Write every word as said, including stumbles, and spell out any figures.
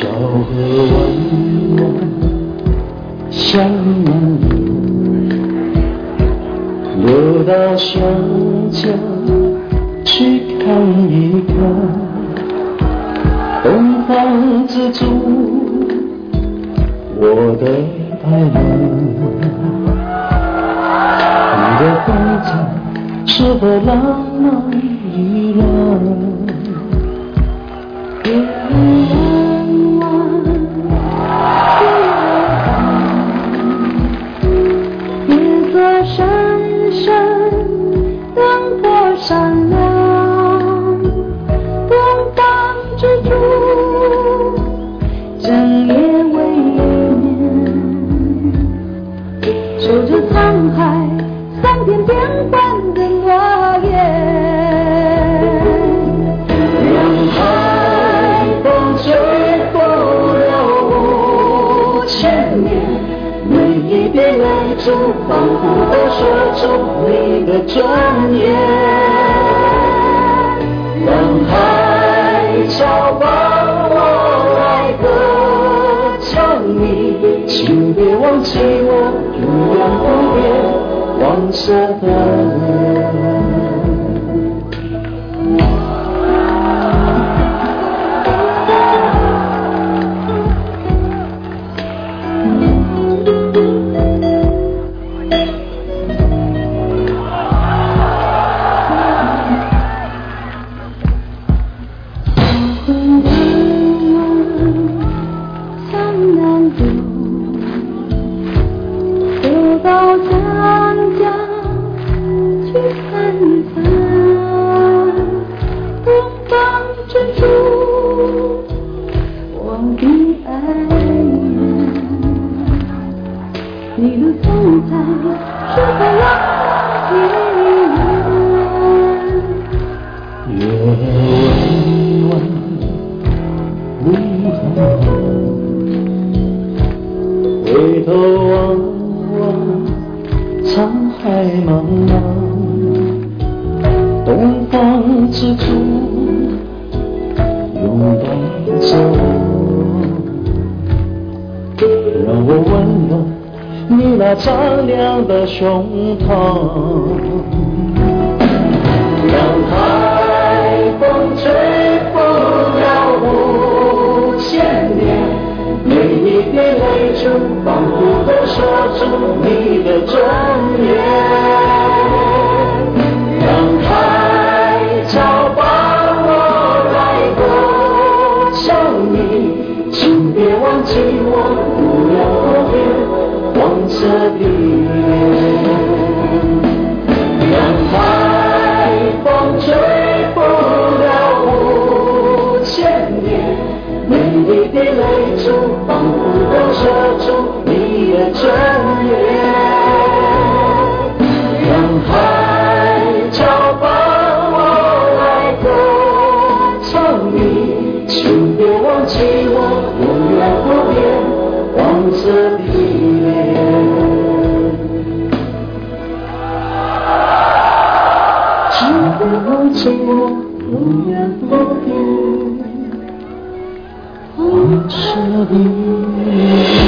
小河弯弯向南流，流到乡家去看一看。东方之珠，我的爱人，你的风筝是否浪漫依然？ 夜色深深，灯火闪亮，东方之珠，整夜未眠，守着沧海桑田变幻的诺言。 让海风吹拂了五千年，每一滴泪珠仿佛都说出你的尊严。让海潮帮我来歌唱你，请别忘记我，永远不变黄色的脸。 到江家去看一看，东方之珠，我的爱人，你的风采是否浪漫依然？ 月弯弯路很远，回头望沧海茫茫，东方之珠拥抱着我，让我温暖你那敞亮的胸膛。让海风吹拂了五千年，每一滴泪珠仿佛都说出你的尊严。让海潮帮我来歌唱你，请别忘记我，永远不变黄色的脸。让海风吹拂了五千年，每一滴泪珠仿佛都说出你的尊严。让海潮帮我来歌唱你，请别忘记我，永远不变黄色的脸。请别忘记我，永远不变黄色的脸。